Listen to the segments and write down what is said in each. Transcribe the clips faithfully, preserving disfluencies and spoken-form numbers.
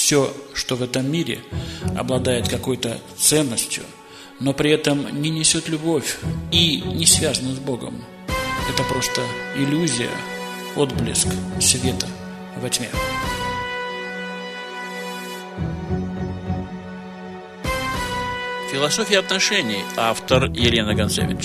все, что в этом мире обладает какой-то ценностью, но при этом не несет любовь и не связано с Богом. Это просто иллюзия, отблеск света во тьме. Философия отношений. Автор Елена Гонцевич.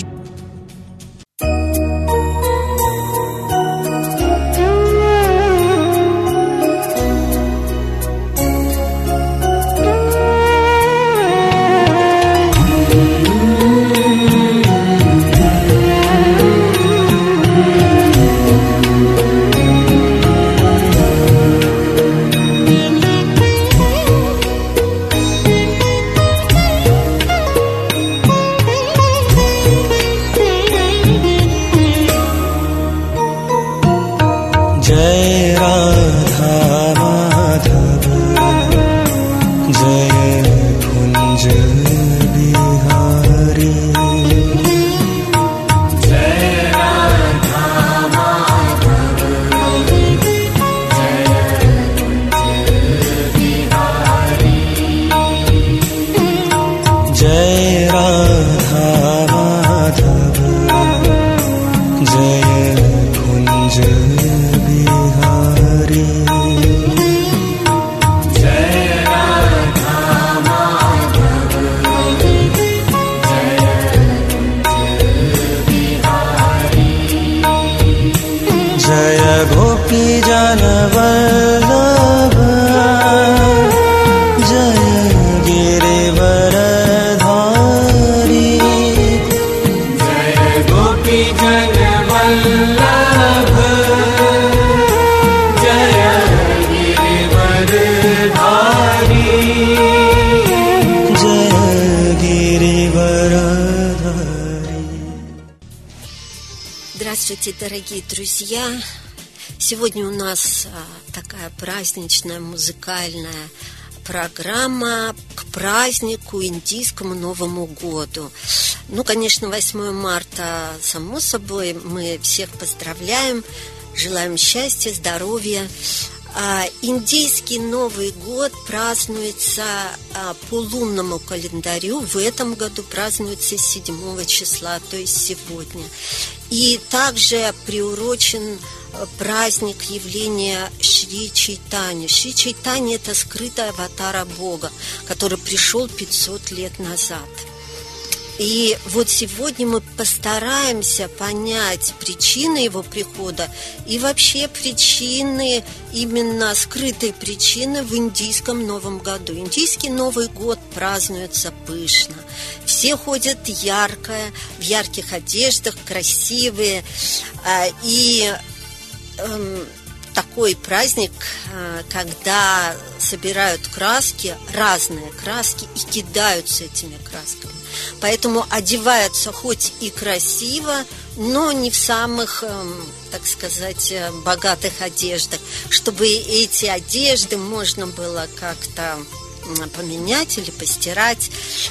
Здравствуйте, дорогие друзья! Сегодня у нас а, такая праздничная музыкальная программа к празднику индийскому Новому году. Ну, конечно, восьмое марта, само собой, мы всех поздравляем, желаем счастья, здоровья. А, индийский Новый год празднуется а, по лунному календарю. В этом году празднуется седьмого числа, то есть сегодня. И также приурочен праздник явления Шри Чайтани. Шри Чайтани – это скрытая аватара Бога, который пришел пятьсот лет назад. И вот сегодня мы постараемся понять причины его прихода и вообще причины, именно скрытые причины в индийском Новом году. Индийский Новый год празднуется пышно. Все ходят ярко, в ярких одеждах, красивые. И э, такой праздник, когда собирают краски, разные краски, и кидаются этими красками. Поэтому одеваются хоть и красиво, но не в самых, так сказать, богатых одеждах, чтобы эти одежды можно было как-то поменять или постирать.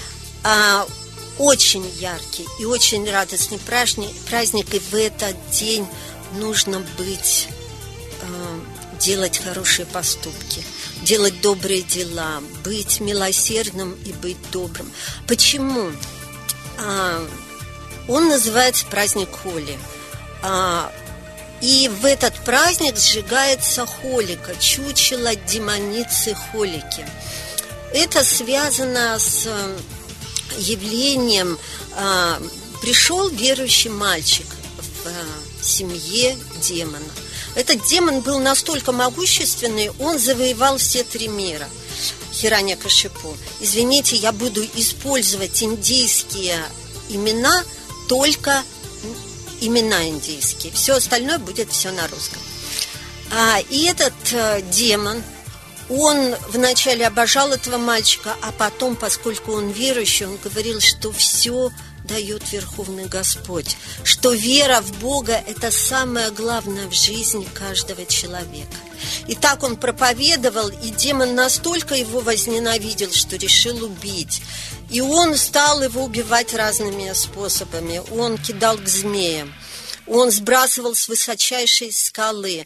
Очень яркий и очень радостный праздник, и в этот день нужно быть, делать хорошие поступки, делать добрые дела, быть милосердным и быть добрым. Почему? А, он называется праздник Холи. А, и в этот праздник сжигается холика, чучело демоницы Холики. Это связано с явлением. А, пришел верующий мальчик в а, семье демона. Этот демон был настолько могущественный, он завоевал все три мира. Хираньякашипу. Извините, я буду использовать индийские имена, только имена индийские. Все остальное будет все на русском. А, и этот э, демон, он вначале обожал этого мальчика, а потом, поскольку он верующий, он говорил, что все дает Верховный Господь, что вера в Бога – это самое главное в жизни каждого человека. И так он проповедовал, и демон настолько его возненавидел, что решил убить. И он стал его убивать разными способами. Он кидал к змеям, он сбрасывал с высочайшей скалы,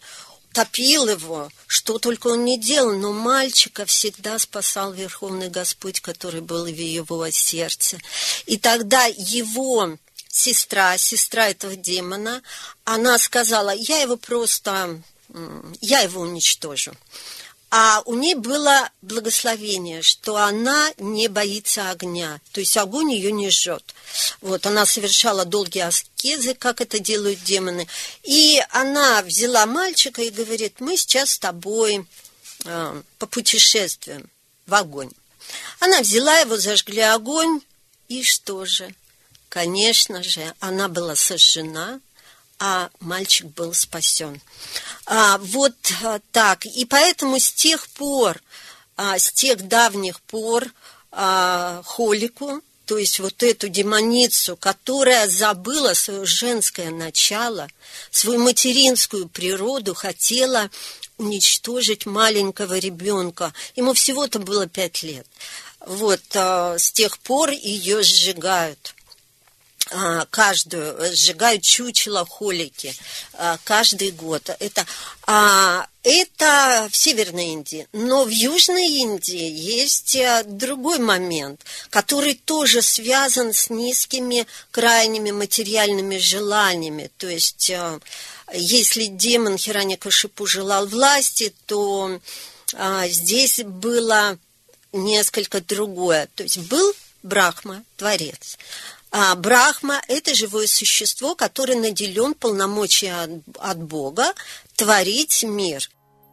топил его, что только он не делал, но мальчика всегда спасал Верховный Господь, который был в его сердце. И тогда его сестра, сестра этого демона, она сказала: я его просто, я его уничтожу. А у ней было благословение, что она не боится огня, то есть огонь ее не жжет. Вот, она совершала долгие аскезы, как это делают демоны. И она взяла мальчика и говорит: мы сейчас с тобой э, попутешествуем в огонь. Она взяла его, зажгли огонь, и что же? Конечно же, она была сожжена, а мальчик был спасен. А, вот а, так. И поэтому с тех пор, а, с тех давних пор а, Холику, то есть вот эту демоницу, которая забыла свое женское начало, свою материнскую природу, хотела уничтожить маленького ребенка. Ему всего-то было пять лет. Вот а, с тех пор ее сжигают. Каждую, сжигают чучело Холики каждый год. Это, это в Северной Индии. Но в Южной Индии есть другой момент, который тоже связан с низкими, крайними материальными желаниями. То есть, если демон Хираньякашипу желал власти, то здесь было несколько другое. То есть, был Брахма, Творец. А Брахма – это живое существо, которое наделен полномочием от, от Бога творить мир.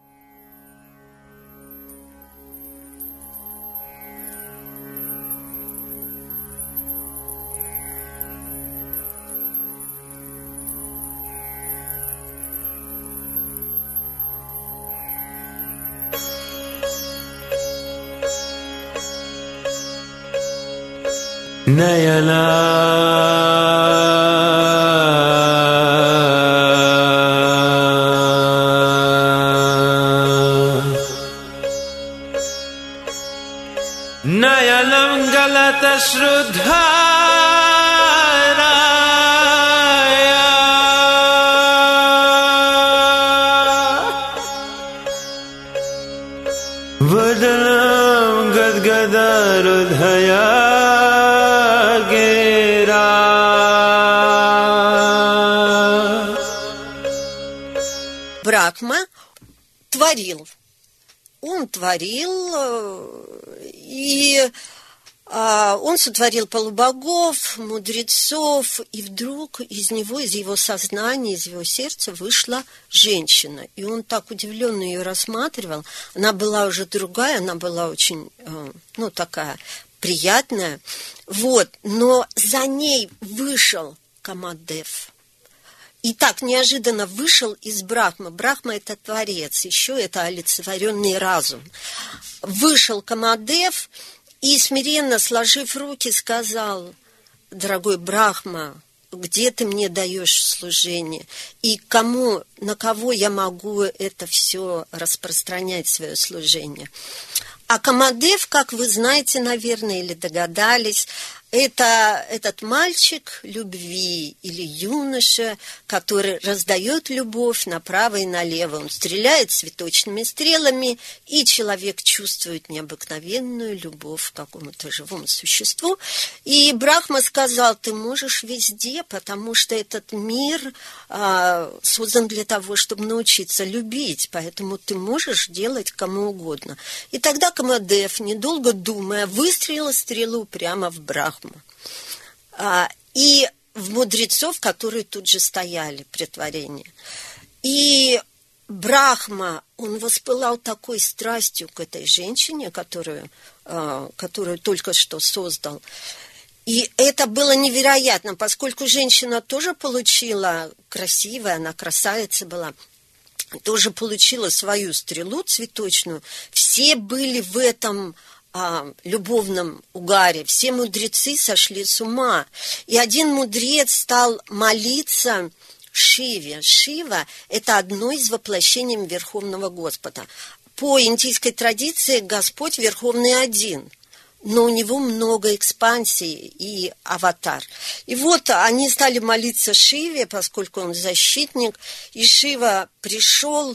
Nayana Nayanam Galata Shrudharaya Vadanam Gadgadarudhaya Брахма творил. Он творил, и а, он сотворил полубогов, мудрецов, и вдруг из него, из его сознания, из его сердца вышла женщина. И он так удивленно ее рассматривал. Она была уже другая, она была очень, ну, такая приятная. Вот, но за ней вышел Камадев. И так неожиданно вышел из Брахмы. Брахма – это Творец, еще это олицетворенный разум. Вышел Камадев и, смиренно сложив руки, сказал: дорогой Брахма, где ты мне даешь служение? И кому, на кого я могу это все распространять, свое служение? А Камадев, как вы знаете, наверное, или догадались, это этот мальчик любви или юноша, который раздает любовь направо и налево. Он стреляет цветочными стрелами, и человек чувствует необыкновенную любовь к какому-то живому существу. И Брахма сказал: ты можешь везде, потому что этот мир а, создан для того, чтобы научиться любить, поэтому ты можешь делать кому угодно. И тогда Камадев, недолго думая, выстрелил стрелу прямо в Брахму. А, и в мудрецов, которые тут же стояли при творении. И Брахма, он воспылал такой страстью к этой женщине, которую, а, которую только что создал. И это было невероятно, поскольку женщина тоже получила, красивая, она красавица была, тоже получила свою стрелу цветочную. Все были в этом а, любовном угаре, все мудрецы сошли с ума. И один мудрец стал молиться Шиве. Шива – это одно из воплощений Верховного Господа. По индийской традиции Господь Верховный один, но у него много экспансий и аватар. И вот они стали молиться Шиве, поскольку он защитник, и Шива пришел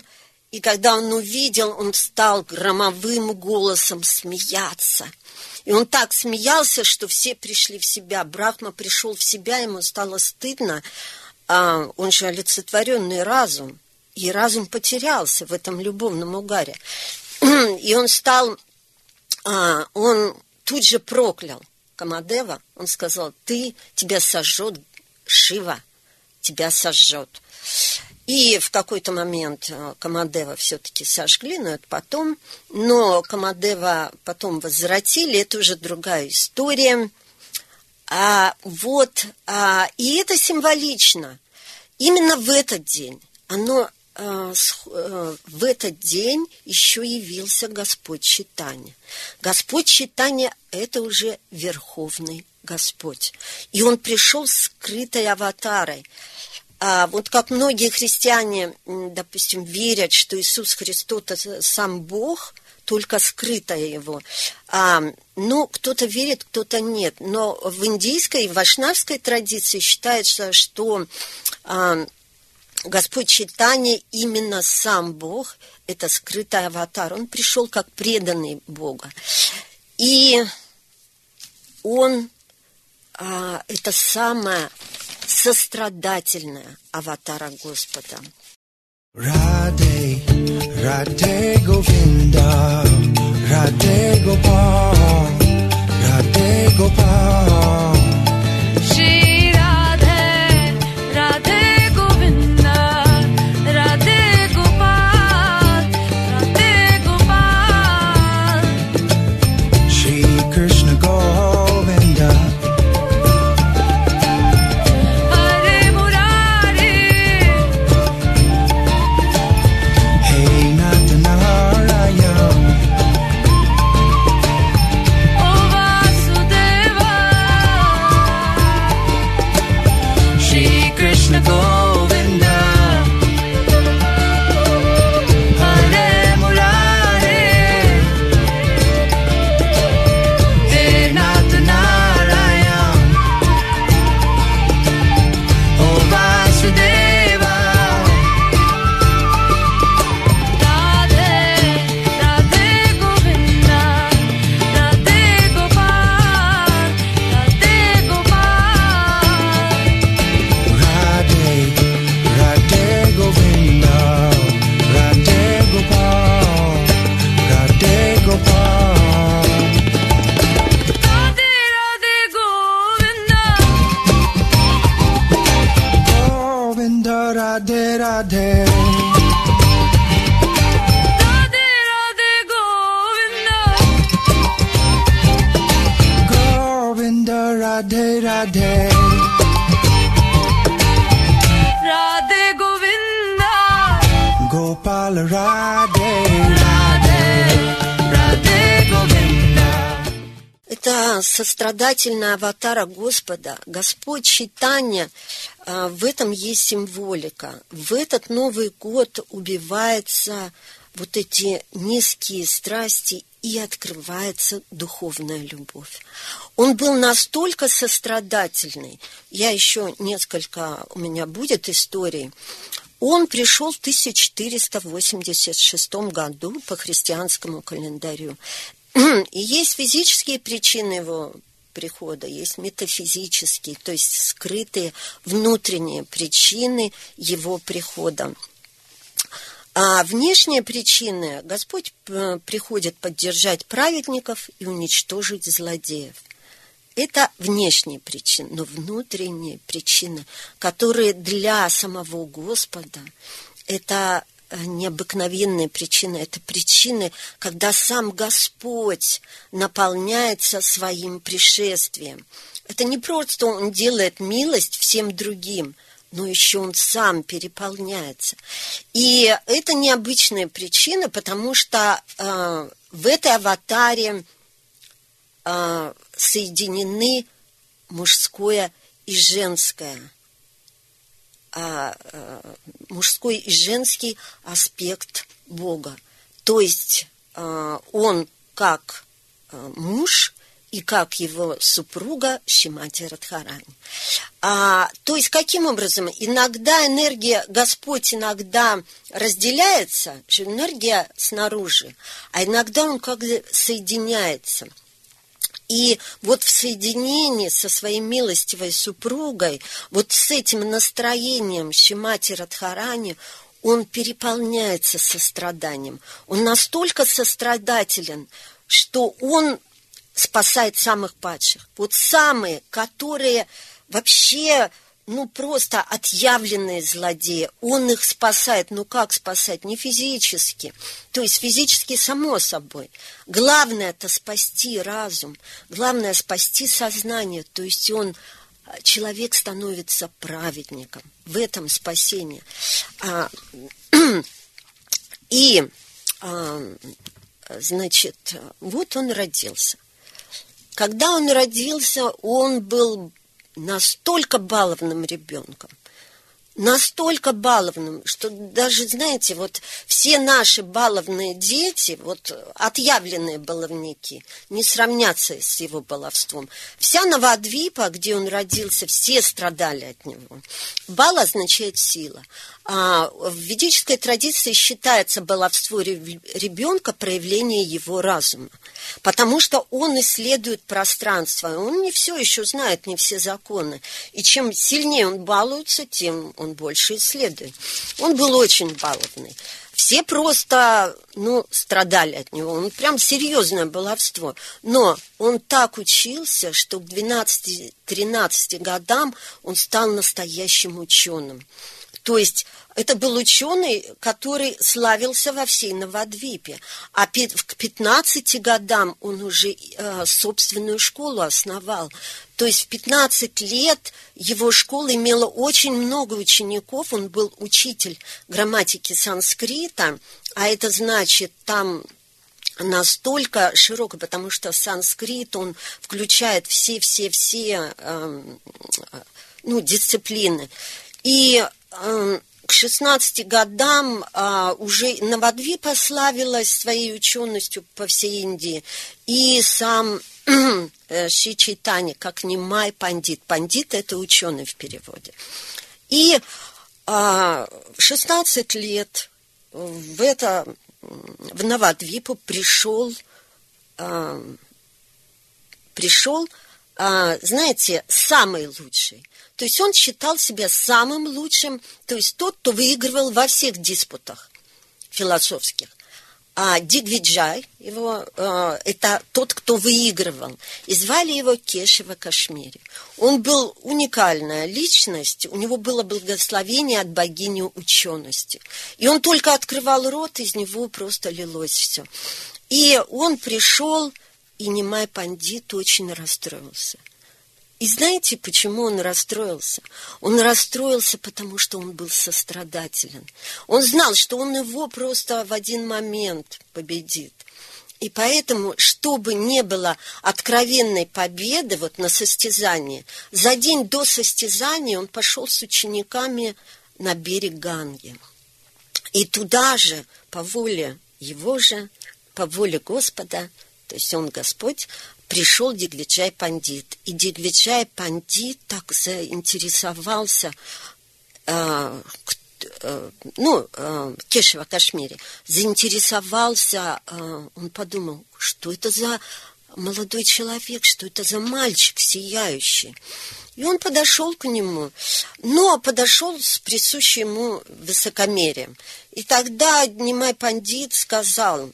И когда он увидел, он стал громовым голосом смеяться. И он так смеялся, что все пришли в себя. Брахма пришел в себя, ему стало стыдно. А он же олицетворенный разум. И разум потерялся в этом любовном угаре. И он стал... А, он тут же проклял Камадева. Он сказал: ты, тебя сожжет Шива, тебя сожжет. И в какой-то момент Камадева все-таки сожгли, но это потом. Но Камадева потом возвратили, это уже другая история. А, вот, а, и это символично. Именно в этот день, оно, а, с, а, в этот день еще явился Господь Чайтанья. Господь Чайтанья – это уже Верховный Господь. И Он пришел скрытой аватарой. А вот как многие христиане, допустим, верят, что Иисус Христос – это сам Бог, только скрытое Его. А, ну, кто-то верит, кто-то нет. Но в индийской и вайшнавской традиции считается, что а, Господь Чайтанья именно сам Бог – это скрытый аватар. Он пришел как преданный Бога. И Он а, – это самое сострадательная аватара Господа. Radhe, Radhe Govinda, Radhe Gopal, Radhe Gopal. Shri Radhe, Radhe Govinda, Radhe Gopal, Radhe Gopal. Shri Krishna Govinda. Radhe Radhe Radhe Radhe Govinda Govinda Radhe Radhe Radhe Govinda Gopal Radhe Radhe Radhe Govinda. Это сострадательная аватара Господа. Господь Чайтанья, в этом есть символика. В этот Новый год убиваются вот эти низкие страсти и открывается духовная любовь. Он был настолько сострадательный. Я еще несколько, у меня будет историй. Он пришел в тысяча четыреста восемьдесят шестом году по христианскому календарю. И есть физические причины его прихода, есть метафизические, то есть скрытые внутренние причины его прихода. А внешние причины: Господь приходит поддержать праведников и уничтожить злодеев. Это внешние причины, но внутренние причины, которые для самого Господа это необыкновенные причины, это причины, когда сам Господь наполняется своим пришествием. Это не просто Он делает милость всем другим, но еще Он сам переполняется. И это необычная причина, потому что э, в этой аватаре э, соединены мужское и женское. А, а, мужской и женский аспект Бога. То есть а, Он как а, муж и как его супруга Шримати Радхарани. А, то есть, каким образом? Иногда энергия, Господь иногда разделяется, что энергия снаружи, а иногда он как бы соединяется. И вот в соединении со своей милостивой супругой, вот с этим настроением Шримати Радхарани, он переполняется состраданием. Он настолько сострадателен, что он спасает самых падших. Вот самые, которые вообще, ну, просто отъявленные злодеи. Он их спасает. Ну, как спасать? Не физически. То есть физически, само собой. Главное – это спасти разум. Главное – спасти сознание. То есть он, человек становится праведником. В этом спасение. А, и, а, значит, вот он родился. Когда он родился, он был настолько баловным ребенком, настолько баловным, что даже, знаете, вот все наши баловные дети, вот отъявленные баловники, не сравнятся с его баловством. Вся Навадвипа, где он родился, все страдали от него. Бал означает сила. А в ведической традиции считается баловство ребенка проявление его разума, потому что он исследует пространство, он не все еще знает, не все законы, и чем сильнее он балуется, тем он больше исследует. Он был очень баловный. Все просто, ну, страдали от него, он прям серьезное баловство, но он так учился, что к двенадцати-тринадцати годам он стал настоящим ученым. То есть это был ученый, который славился во всей Навадвипе. А к пятнадцати годам он уже э, собственную школу основал. То есть в пятнадцать лет его школа имела очень много учеников. Он был учитель грамматики санскрита, а это значит там настолько широко, потому что санскрит, он включает все-все-все э, ну, дисциплины. И к шестнадцати годам а, уже Навадвипа славилась своей ученостью по всей Индии. И сам Шри Чайтанья, как Нимай Пандит. Пандит – это ученый в переводе. И а, в шестнадцать лет в, это, в Навадвипу пришел, а, пришел а, знаете, самый лучший. То есть он считал себя самым лучшим, то есть тот, кто выигрывал во всех диспутах философских. А Дигвиджай, его, э, это тот, кто выигрывал. И звали его Кешава Кашмири. Он был уникальная личность, у него было благословение от богини учености. И он только открывал рот, из него просто лилось все. И он пришел, и Нимай Пандит очень расстроился. И знаете, почему он расстроился? Он расстроился, потому что он был сострадателен. Он знал, что он его просто в один момент победит. И поэтому, чтобы не было откровенной победы вот на состязании, за день до состязания он пошел с учениками на берег Ганги. И туда же, по воле его же, по воле Господа, то есть он Господь, пришел Дигвиджай Пандит. И Дигвиджай Пандит так заинтересовался, э, э, ну, э, Кешава Кашмири, заинтересовался, э, он подумал, что это за молодой человек, что это за мальчик сияющий. И он подошел к нему, но подошел с присущим ему высокомерием. И тогда Нимай Пандит сказал: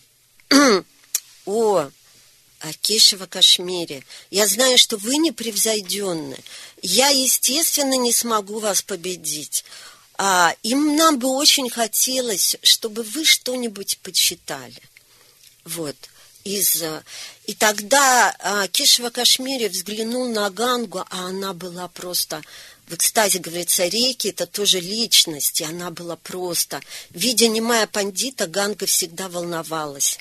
«О, Кешава Кашмири, я знаю, что вы непревзойденны. Я, естественно, не смогу вас победить. А, и нам бы очень хотелось, чтобы вы что-нибудь почитали». Вот. Из, и тогда а, Кешава Кашмири взглянул на Гангу, а она была просто в экстазе, говорится, реки, это тоже личность, и она была просто. Видя Нимая Пандита, Ганга всегда волновалась.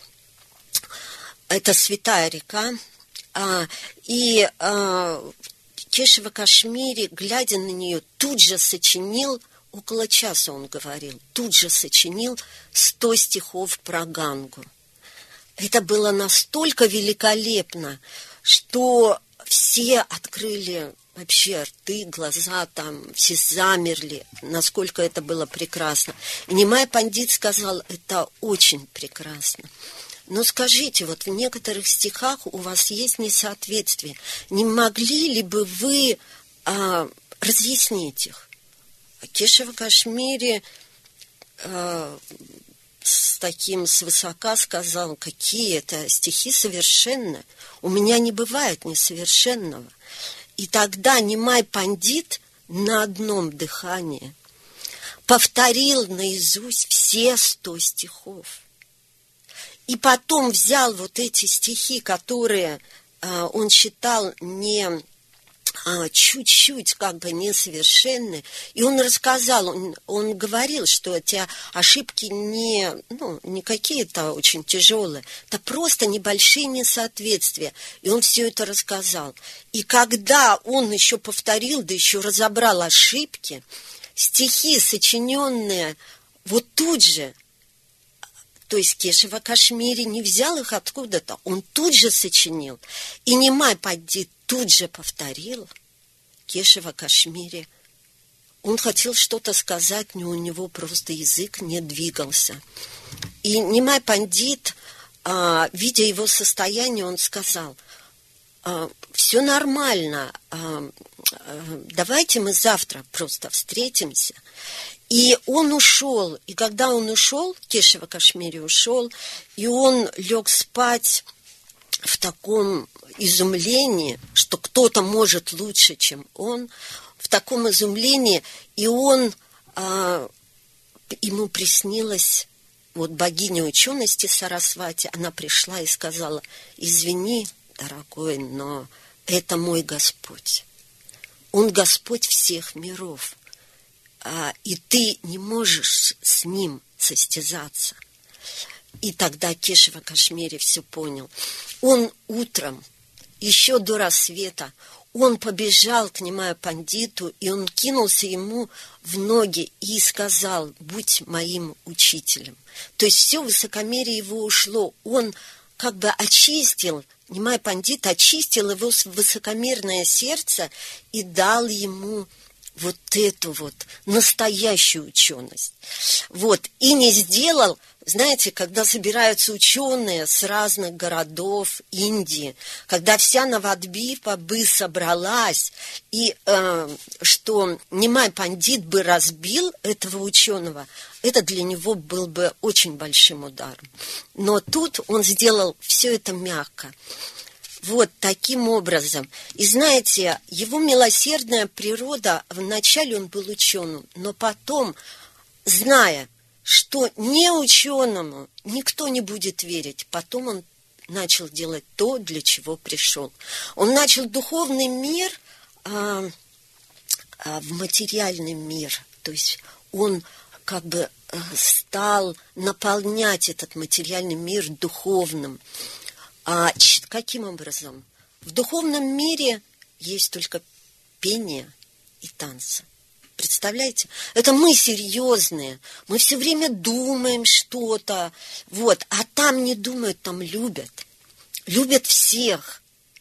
Это святая река, а, и а, Кешава Кашмири, глядя на нее, тут же сочинил, около часа он говорил, тут же сочинил сто стихов про Гангу. это было настолько великолепно, что все открыли вообще рты, глаза, там все замерли, насколько это было прекрасно. И Нимай Пандит сказал, это очень прекрасно. Но скажите, вот в некоторых стихах у вас есть несоответствие. Не могли ли бы вы а, разъяснить их? Кешава Кашмири а, с таким свысока сказал, какие это стихи совершенны. У меня не бывает несовершенного. И тогда Нимай Пандит на одном дыхании повторил наизусть все сто стихов. И потом взял вот эти стихи, которые а, он считал не а, чуть-чуть как бы несовершенны, и он рассказал, он, он говорил, что эти ошибки не, ну, не какие-то очень тяжелые, это просто небольшие несоответствия, и он все это рассказал. И когда он еще повторил, да еще разобрал ошибки, стихи, сочиненные вот тут же, то есть Кешава Кашмири не взял их откуда-то, он тут же сочинил. И Нимай Пандит тут же повторил. Кешава Кашмири, он хотел что-то сказать, но у него просто язык не двигался. И Нимай Пандит, а, видя его состояние, он сказал, а, все нормально, а, а, давайте мы завтра просто встретимся. И он ушел, и когда он ушел, Кешава Кашмири ушел, и он лег спать в таком изумлении, что кто-то может лучше, чем он, в таком изумлении, и он, а, ему приснилась вот богиня учености Сарасвати, она пришла и сказала, извини, дорогой, но это мой Господь, он Господь всех миров. И ты не можешь с ним состязаться. И тогда Кешава Кашмири все понял. Он утром, еще до рассвета, он побежал к Нимаю Пандиту, и он кинулся ему в ноги и сказал, будь моим учителем. То есть все высокомерие его ушло. Он как бы очистил, Нимай Пандит очистил его высокомерное сердце и дал ему вот эту вот настоящую ученость. Вот. И не сделал, знаете, когда собираются ученые с разных городов Индии, когда вся Навадвипа бы собралась, и э, что Нимай Пандит бы разбил этого ученого, это для него был бы очень большим ударом. Но тут он сделал все это мягко. Вот таким образом. И знаете, его милосердная природа, вначале он был ученым, но потом, зная, что не ученому никто не будет верить, потом он начал делать то, для чего пришел. Он начал духовный мир а, а, в материальный мир, то есть он как бы стал наполнять этот материальный мир духовным. А каким образом? В духовном мире есть только пение и танцы. Представляете? Это мы серьезные. Мы все время думаем что-то. Вот. А там не думают, там любят. Любят всех.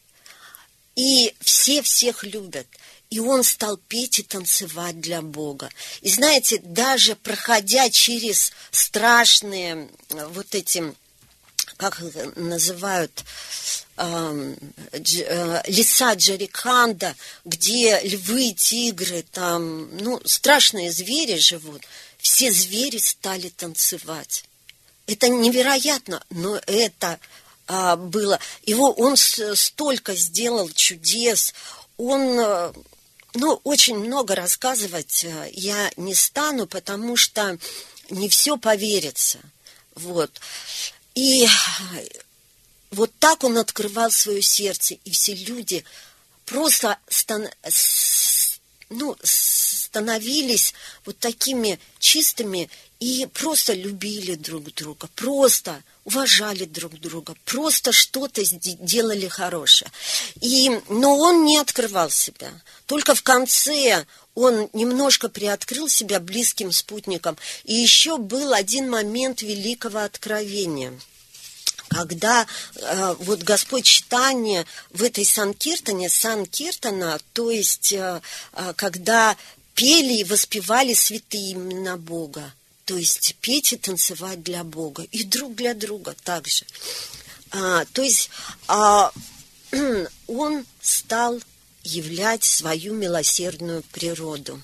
И все всех любят. И он стал петь и танцевать для Бога. И знаете, даже проходя через страшные вот эти... как называют, э, дж, э, леса Джарикханда, где львы, тигры, там, ну, страшные звери живут, все звери стали танцевать. Это невероятно, но это э, было. Его, он с, столько сделал чудес, он, э, ну, очень много рассказывать э, я не стану, потому что не все поверится. Вот. И вот так он открывал свое сердце, и все люди просто стан, ну, становились вот такими чистыми и просто любили друг друга, просто уважали друг друга, просто что-то делали хорошее. И, но он не открывал себя. Только в конце он немножко приоткрыл себя близким спутникам. И еще был один момент великого откровения, когда э, вот Господь Чайтанья в этой Санкиртане, Санкиртана, то есть э, э, когда пели и воспевали святые имена Бога, то есть петь и танцевать для Бога, и друг для друга также. А, то есть а, он стал являть свою милосердную природу.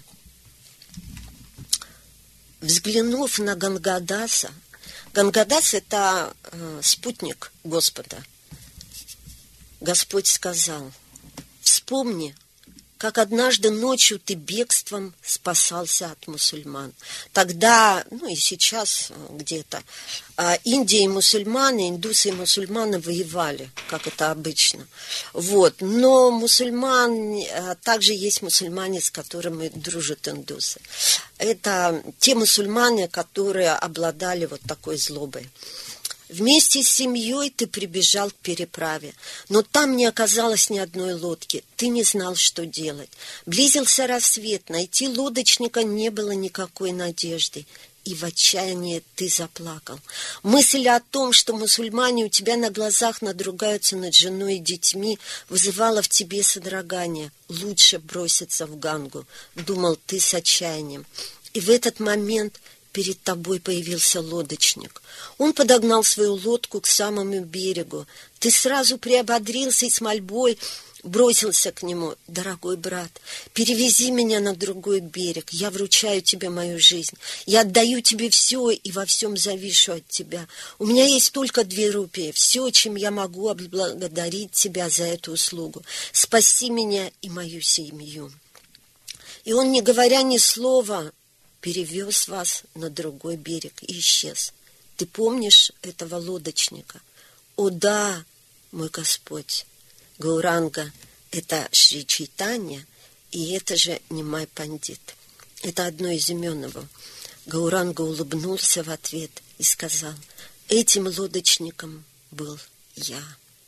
Взглянув на Гангадаса, Гангадас – это э, спутник Господа. Господь сказал: вспомни, как однажды ночью ты бегством спасался от мусульман. Тогда, ну и сейчас где-то, Индия и мусульмане, индусы и мусульмане воевали, как это обычно. Вот. Но мусульман, также есть мусульмане, с которыми дружат индусы. Это те мусульмане, которые обладали вот такой злобой. Вместе с семьей ты прибежал к переправе, но там не оказалось ни одной лодки. Ты не знал, что делать. Близился рассвет, найти лодочника не было никакой надежды. И в отчаянии ты заплакал. Мысль о том, что мусульмане у тебя на глазах надругаются над женой и детьми, вызывала в тебе содрогание. Лучше броситься в Гангу, думал ты с отчаянием. И в этот момент перед тобой появился лодочник. Он подогнал свою лодку к самому берегу. Ты сразу приободрился и с мольбой бросился к нему. Дорогой брат, перевези меня на другой берег. Я вручаю тебе мою жизнь. Я отдаю тебе все и во всем завишу от тебя. У меня есть только две рупии. Все, чем я могу отблагодарить тебя за эту услугу. Спаси меня и мою семью. И он, не говоря ни слова, перевез вас на другой берег и исчез. Ты помнишь этого лодочника? О да, мой Господь. Гауранга – это Шри Чайтанья, и это же Нимай Пандит. Это одно из имен его. Гауранга улыбнулся в ответ и сказал: этим лодочником был я.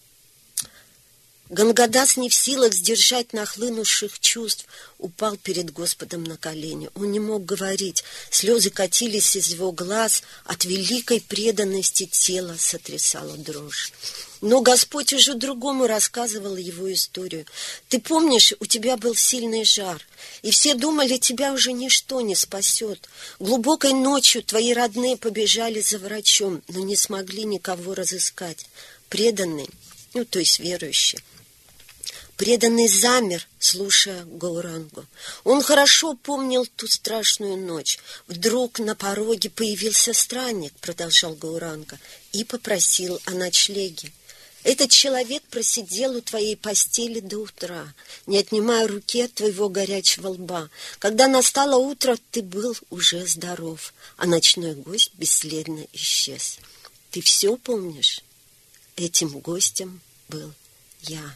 Гангадас, не в силах сдержать нахлынувших чувств, упал перед Господом на колени. Он не мог говорить, слезы катились из его глаз, от великой преданности тело сотрясало дрожь. Но Господь уже другому рассказывал его историю. Ты помнишь, у тебя был сильный жар, и все думали, тебя уже ничто не спасет. Глубокой ночью твои родные побежали за врачом, но не смогли никого разыскать. Преданный, ну то есть верующий, преданный замер, слушая Гаурангу. Он хорошо помнил ту страшную ночь. Вдруг на пороге появился странник, продолжал Гауранга, и попросил о ночлеге. Этот человек просидел у твоей постели до утра, не отнимая руки от твоего горячего лба. Когда настало утро, ты был уже здоров, а ночной гость бесследно исчез. Ты все помнишь? Этим гостем был я.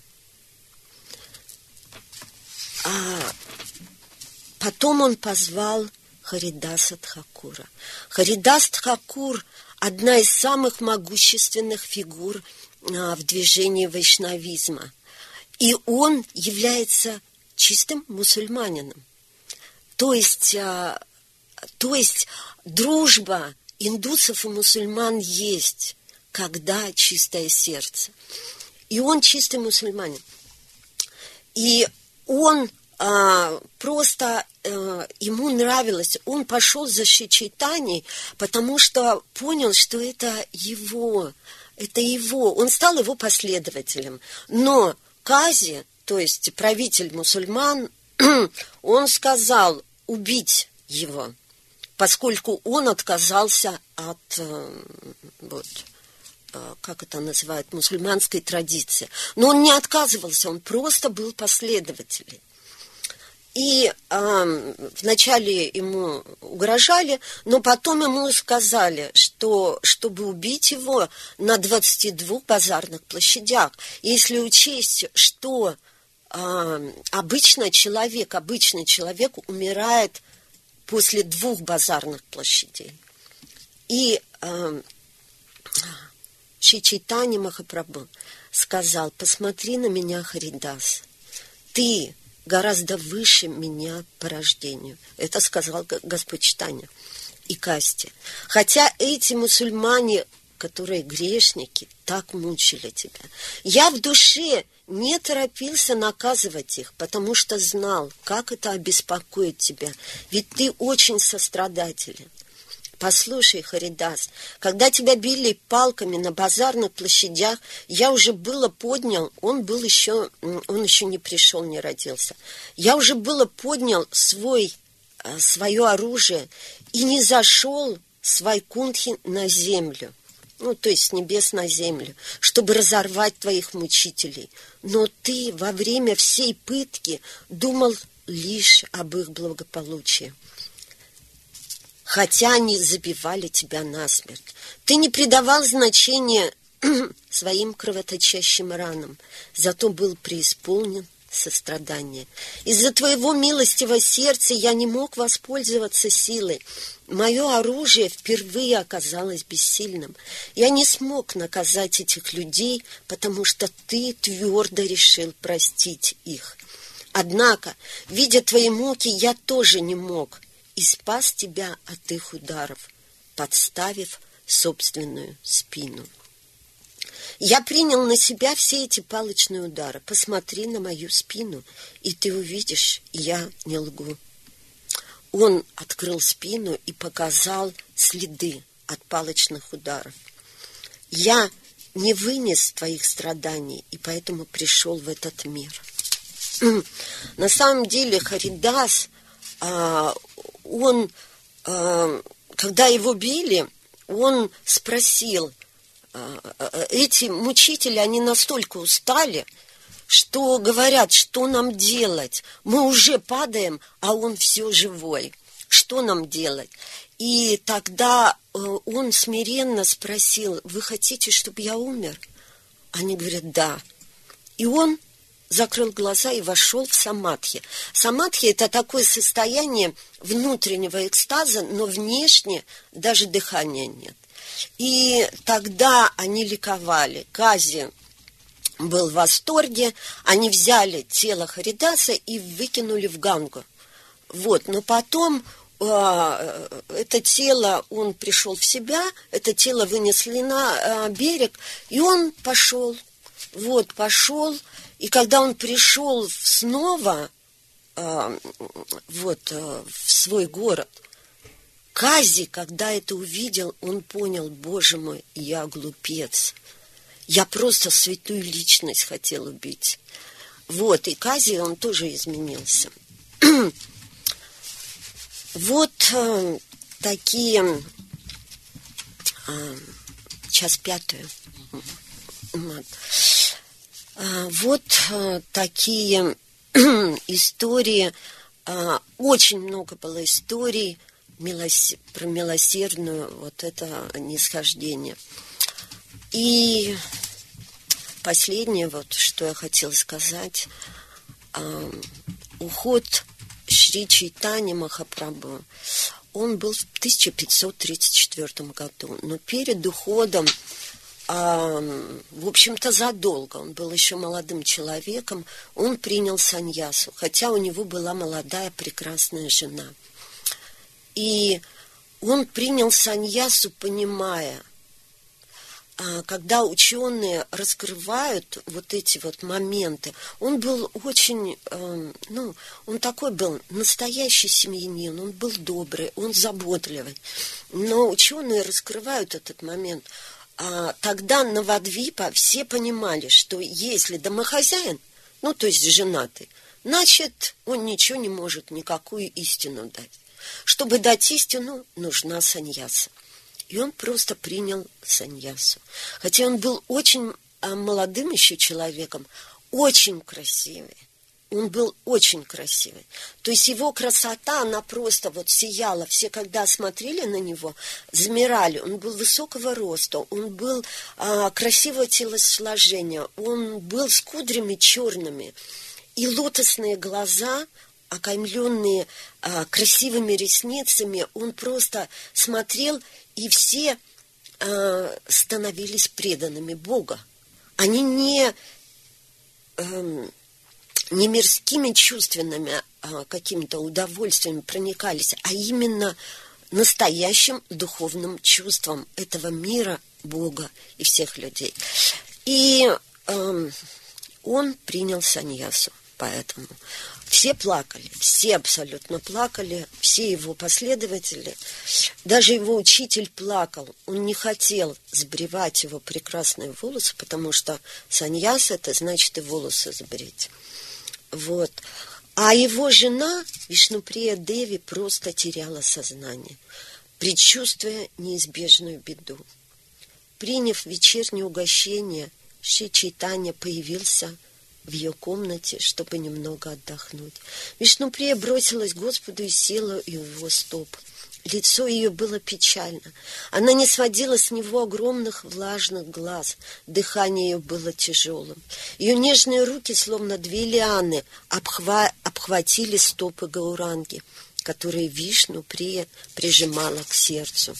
А потом он позвал Харидаса Тхакура. Харидас Тхакур – одна из самых могущественных фигур а, в движении вайшнавизма. И он является чистым мусульманином. То есть, а, то есть дружба индусов и мусульман есть, когда чистое сердце. И он чистый мусульманин. И он а, просто, а, ему нравилось, он пошел за Шри Чайтаньей, потому что понял, что это его, это его, он стал его последователем. Но Кази, то есть правитель мусульман, он сказал убить его, поскольку он отказался от, вот, как это называют, мусульманской традиции. Но он не отказывался, он просто был последователем. И э, вначале ему угрожали, но потом ему сказали, что чтобы убить его на двадцати двух базарных площадях. Если учесть, что э, обычно человек, обычный человек умирает после двух базарных площадей. И э, Шри Чайтанья Махапрабху сказал: посмотри на меня, Харидас, ты гораздо выше меня по рождению. Это сказал Господь Чайтанья и касте. Хотя эти мусульмане, которые грешники так мучили тебя. Я в душе не торопился наказывать их, потому что знал, как это обеспокоит тебя, ведь ты очень сострадателен. Послушай, Харидас, когда тебя били палками на базарных площадях, я уже было поднял, он был еще, он еще не пришел, не родился. Я уже было поднял свой, свое оружие и не зашел с Вайкунтхи на землю, ну, то есть с небес на землю, чтобы разорвать твоих мучителей. Но ты во время всей пытки думал лишь об их благополучии. Хотя они забивали тебя насмерть. Ты не придавал значения своим кровоточащим ранам, зато был преисполнен сострадания. Из-за твоего милостивого сердца я не мог воспользоваться силой. Мое оружие впервые оказалось бессильным. Я не смог наказать этих людей, потому что ты твердо решил простить их. Однако, видя твои муки, я тоже не мог и спас тебя от их ударов, подставив собственную спину. Я принял на себя все эти палочные удары. Посмотри на мою спину, и ты увидишь, я не лгу. Он открыл спину и показал следы от палочных ударов. Я не вынес твоих страданий, и поэтому пришел в этот мир. На самом деле Харидас, он, когда его били, он спросил, эти мучители, они настолько устали, что говорят, что нам делать? Мы уже падаем, а он все живой. Что нам делать? И тогда он смиренно спросил, вы хотите, чтобы я умер? Они говорят, да. И он закрыл глаза и вошел в самадхи. Самадхи – это такое состояние внутреннего экстаза, но внешне даже дыхания нет. И тогда они ликовали. Кази был в восторге. Они взяли тело Харидаса и выкинули в Гангу. Вот. Но потом э, это тело, он пришел в себя, это тело вынесли на э, берег, и он пошел. Вот, пошел. И когда он пришел снова э, вот, э, в свой город, Кази, когда это увидел, он понял, боже мой, я глупец. Я просто святую личность хотел убить. Вот, и Кази, он тоже изменился. Вот э, такие... Э, час пятую. Вот такие истории. Очень много было историй милос... про милосердную вот это нисхождение. И последнее, вот что я хотела сказать, уход Шри Чайтаньи Махапрабху, он был в тысяча пятьсот тридцать четвёртом году, но перед уходом, а, в общем-то, задолго, он был еще молодым человеком, он принял саньясу, хотя у него была молодая прекрасная жена. И он принял саньясу, понимая, а, когда ученые раскрывают вот эти вот моменты, он был очень, э, ну, он такой был настоящий семьянин, он был добрый, он заботливый, но ученые раскрывают этот момент. А тогда Навадвипа все понимали, что если домохозяин, ну, то есть женатый, значит, он ничего не может, никакую истину дать. Чтобы дать истину, нужна саньяса. И он просто принял саньясу. Хотя он был очень а, молодым еще человеком, очень красивый. Он был очень красивый. То есть его красота, она просто вот сияла. Все, когда смотрели на него, замирали. Он был высокого роста, он был а, красивого телосложения, он был с кудрями черными. И лотосные глаза, окаймленные а, красивыми ресницами, он просто смотрел, и все а, становились преданными Бога. Они не... А, не мирскими чувственными а, какими-то удовольствиями проникались, а именно настоящим духовным чувством этого мира Бога и всех людей. И э, он принял саньясу, поэтому все плакали, все абсолютно плакали, все его последователи, даже его учитель плакал, он не хотел сбривать его прекрасные волосы, потому что саньяса — это значит и волосы сбрить. Вот. А его жена Вишнуприя Деви просто теряла сознание, предчувствуя неизбежную беду. Приняв вечернее угощение, Шри Чайтанья появился в ее комнате, чтобы немного отдохнуть. Вишнуприя бросилась к Господу и села у его стоп. Лицо ее было печально. Она не сводила с него огромных влажных глаз. Дыхание ее было тяжелым. Ее нежные руки, словно две лианы, обхва... обхватили стопы Гауранги, которые Вишнуприя прижимала к сердцу.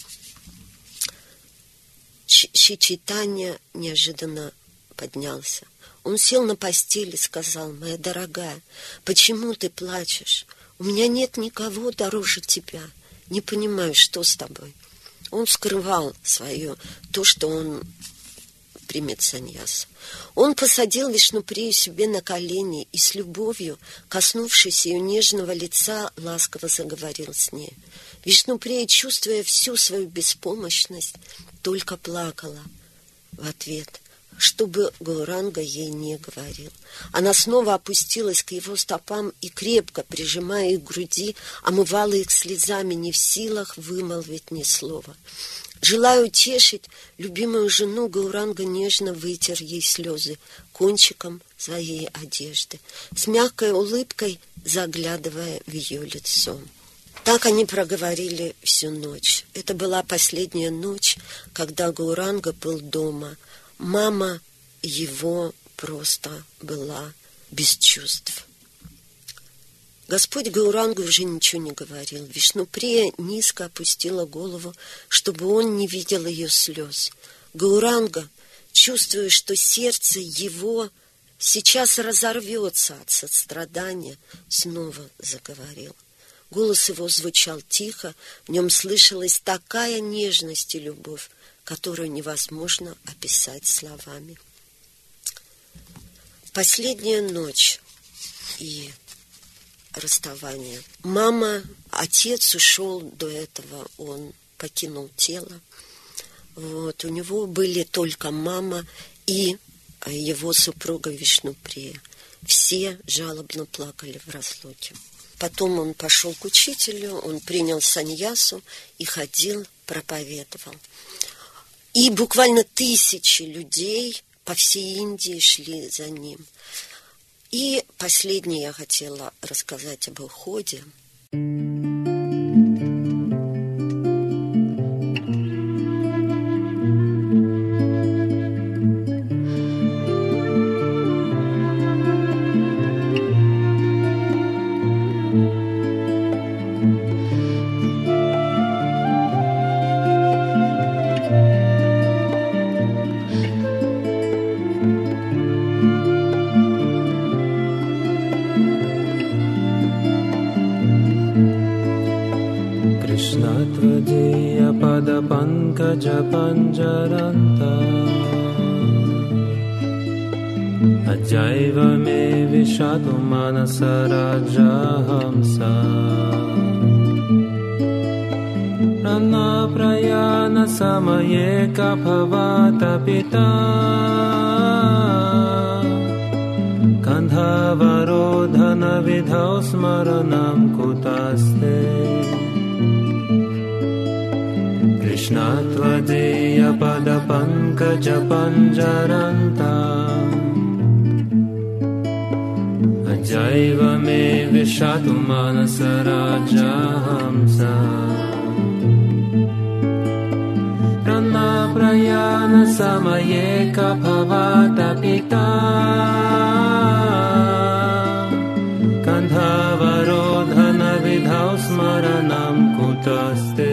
Шри Чайтанья неожиданно поднялся. Он сел на постель и сказал: «Моя дорогая, почему ты плачешь? У меня нет никого дороже тебя. Не понимаю, что с тобой». Он скрывал свое, то, что он примет саньясу. Он посадил Вишнуприю себе на колени и с любовью, коснувшись ее нежного лица, ласково заговорил с ней. Вишнуприя, чувствуя всю свою беспомощность, только плакала в ответ, что бы Гауранга ей не говорил. Она снова опустилась к его стопам и, крепко прижимая их к груди, омывала их слезами, не в силах вымолвить ни слова. Желая утешить любимую жену, Гауранга нежно вытер ей слезы кончиком своей одежды, с мягкой улыбкой заглядывая в ее лицо. Так они проговорили всю ночь. Это была последняя ночь, когда Гауранга был дома. Мама его просто была без чувств. Господь Гаурангу уже ничего не говорил. Вишнуприя низко опустила голову, чтобы он не видел ее слез. Гауранга, чувствуя, что сердце его сейчас разорвется от сострадания, снова заговорил. Голос его звучал тихо, в нем слышалась такая нежность и любовь, которую невозможно описать словами. Последняя ночь и расставание. Мама, отец ушел до этого, он покинул тело. Вот, у него были только мама и его супруга Вишнуприя. Все жалобно плакали в разлуке. Потом он пошел к учителю, он принял саньясу и ходил, проповедовал. И буквально тысячи людей по всей Индии шли за ним. И последнее я хотела рассказать об уходе. Panjaranta Ajaiva me vishatu manasarajahamsa Prana prayana samaye kaphavata pita Kandhavarodhana vidhau smaranam kutaste Krishnatvadeya pada pankaja panjaranta Ajaiva me vishatu manasarajahamsa Prana prayana samaye kaphavata pita Kandhavarodhana vidhau smaranam kutaste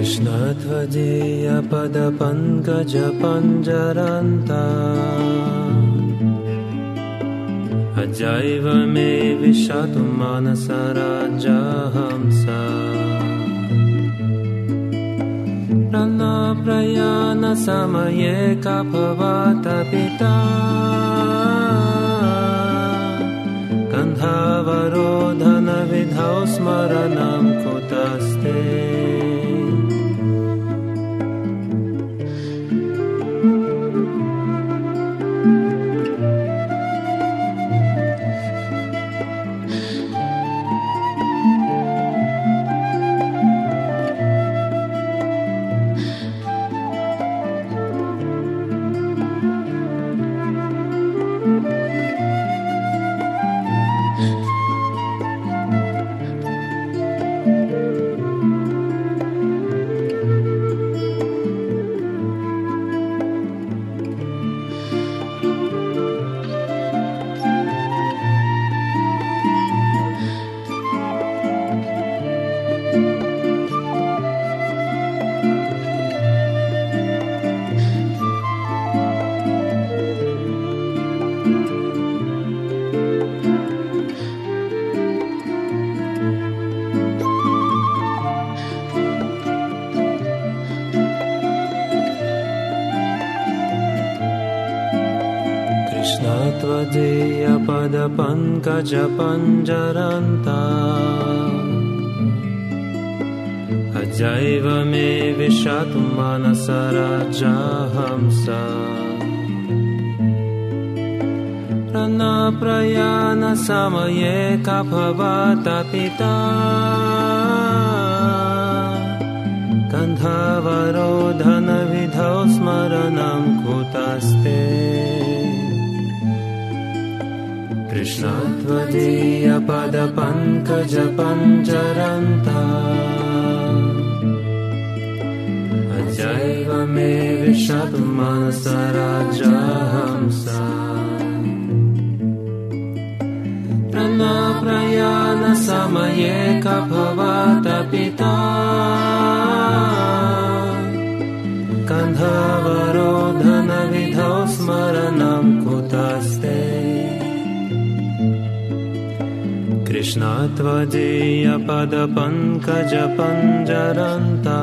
Krishna tvadiya pada pankaja panjaranta Ajaiva me vishatu manasaraja hamsa Prana prayana samaye kapavata pita Gandhavarodhana vidhau smaranam kutaste Tvadiya pada pankaja panjaranta Ajaiva me vishatu manasaraja hamsa Prana prayana samaye kapavata pita Gandhavarodhana vidhau smaranam kutaste Krishna tvadiya pada pankaja panjaranta Ajaiva me vishatu manasaraja hamsa Prana prayana samaye kapavata pita Gandhavarodhana vidhau smaranam kutaste Krishna tvadiya pada pankaja panjaranta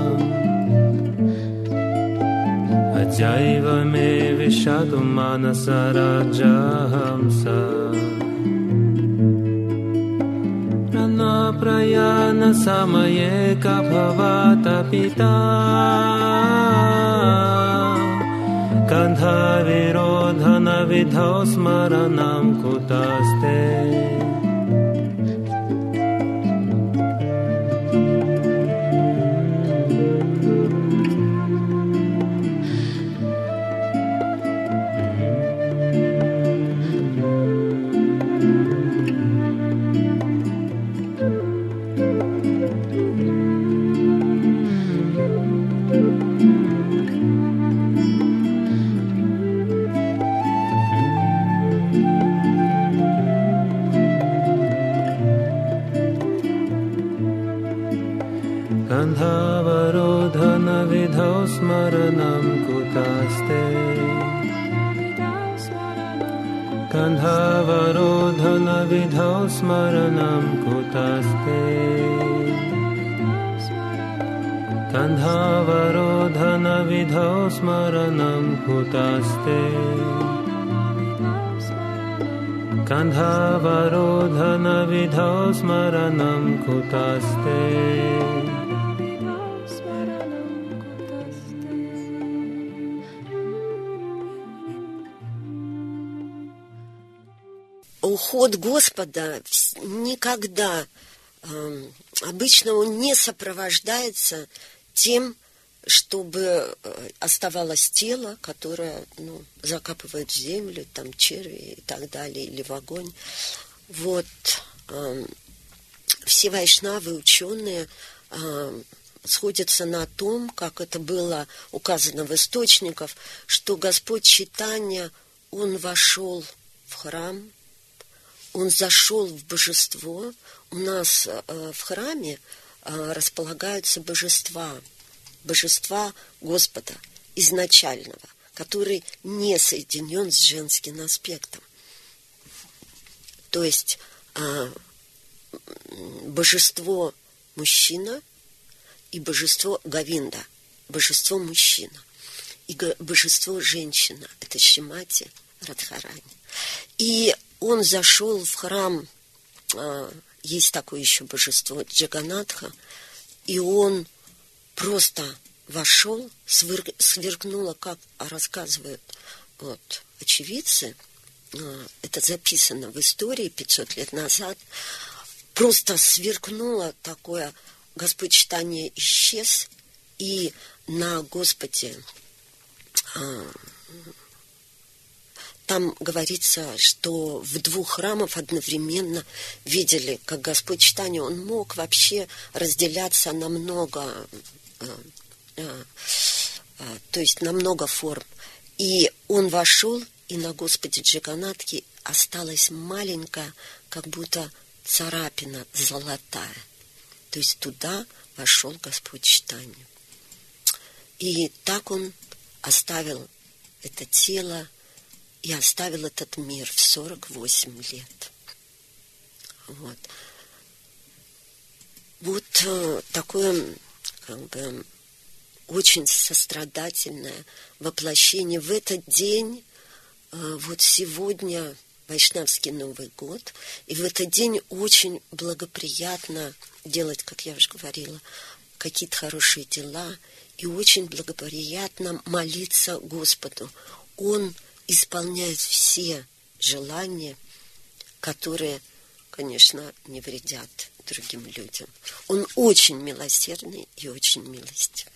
Ajaiva me vishatu manasaraja hamsa Prana prayana samaye kapavata pita Gandhavirodhana vidhau smaranam kutaste Gandhavarodhana vidhau smaranam kutaste Gandhavarodhana vidhau smaranam kutaste Gandhavarodhana vidhau smaranam kutaste Gandhavarodhana vidhau smaranam kutaste Уход Господа никогда, э, обычно он не сопровождается тем, чтобы оставалось тело, которое ну, закапывают в землю, там черви и так далее, или в огонь. Вот э, все вайшнавы, ученые э, сходятся на том, как это было указано в источниках, что Господь Чайтанья, Он вошел в храм, Он зашел в божество. У нас э, в храме э, располагаются божества. божества Господа изначального, который не соединен с женским аспектом. То есть а, божество мужчина и божество Говинда, божество мужчина, и божество женщина, это Шримати Радхарани. И он зашел в храм, а, есть такое еще божество Джаганатха, и он просто вошел, свер... сверкнуло, как рассказывают вот, очевидцы, это записано в истории пятьсот лет назад, просто сверкнуло такое, Господь читание исчез, и на Господе а, там говорится, что в двух храмах одновременно видели, как Господь читание, он мог вообще разделяться на много, а, а, а, то есть на много форм. И он вошел, и на Господе Джаганатхе осталась маленькая, как будто царапина золотая. То есть туда вошел Господь читание. И так он оставил это тело и оставил этот мир в сорок восемь лет. Вот. Вот э, такое, как бы, очень сострадательное воплощение. В этот день, э, вот сегодня Вайшнавский Новый год, и в этот день очень благоприятно делать, как я уже говорила, какие-то хорошие дела, и очень благоприятно молиться Господу. Он исполняет все желания, которые, конечно, не вредят другим людям. Он очень милосердный и очень милостивый.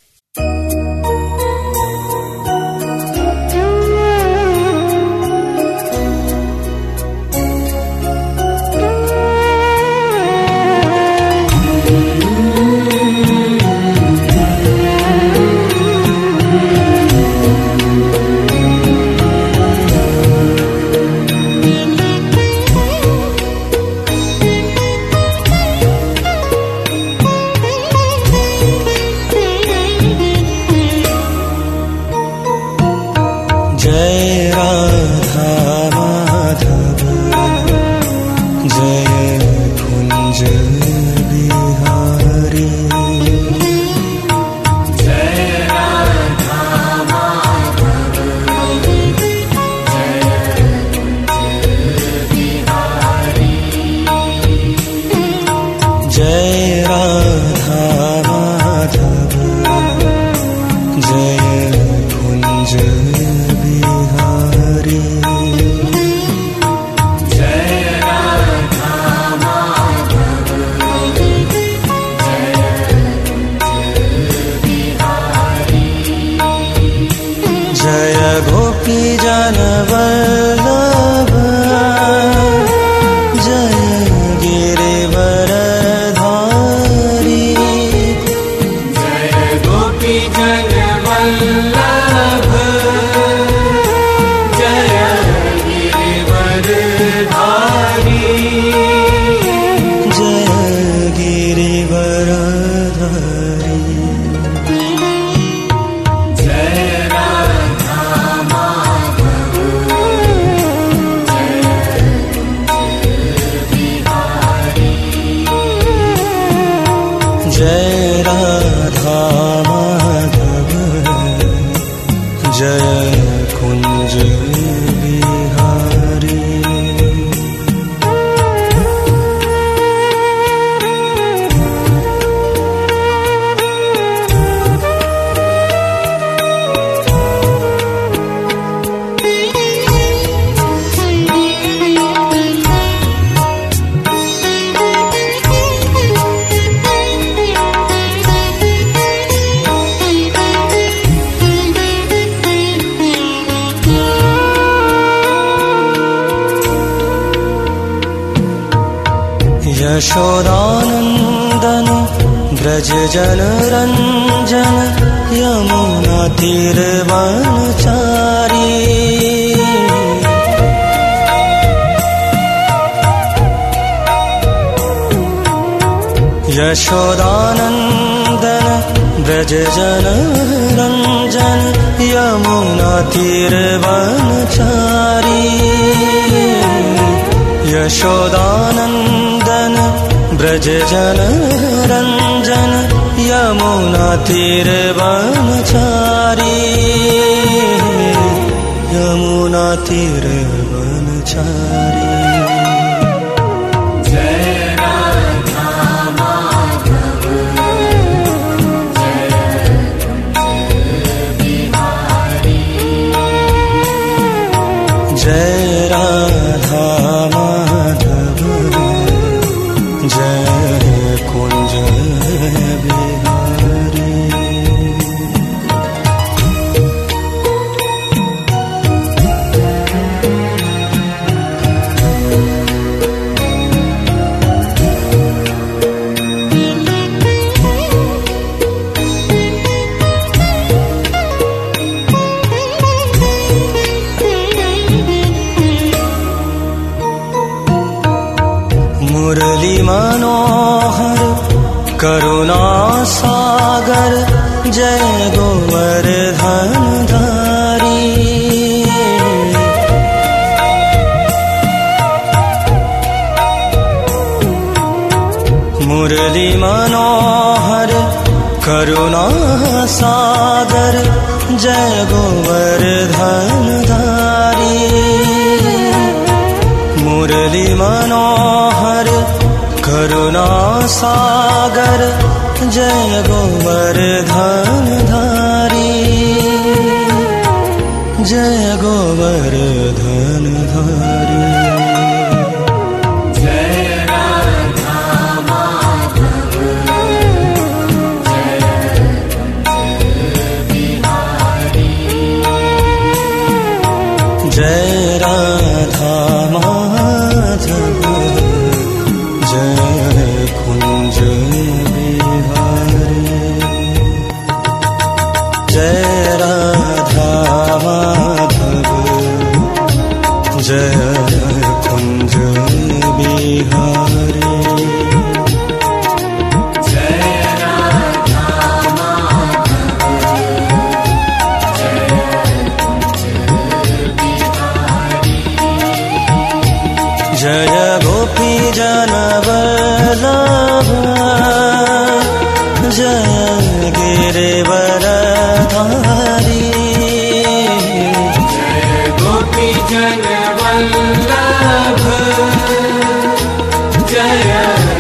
यशोदानन्दन ब्रज जन रंजन यमुना तीर वनचारी यशोदानन्दन ब्रज जन रंजन यमुना तीर वनचारी यशोदानंदन ब्रज जन रंजन यमुना तीर वनचारी यमुना तीर वनचारी जय राधा माधव जय कुंज बिहारी मुरली मनोहर करुणा सागर जय गोवर्धन धारी मुरली मनोहर करुणा सागर जय गोवर्धन धारी मुरली मनोहर करुणा सागर जय गोवर्धन धारी जय गोवर्धन धारी जय राधा माधव जय कुंज बिहारी जय राधा माधव जय कुंज बिहारी जय गोपी जन वल्लभ जय गिरिवरधारी जय गोपी जन वल्लभ जय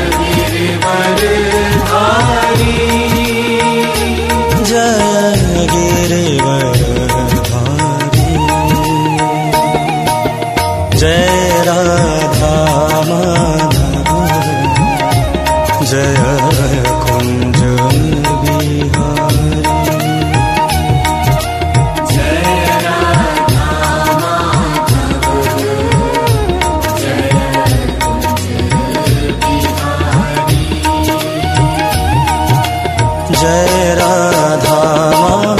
गिरिवरधारी जय गिरिवरधारी जय राधा माधव जय कुंज बिहारी जय राधा माधव जय कुंज बिहारी जय राधा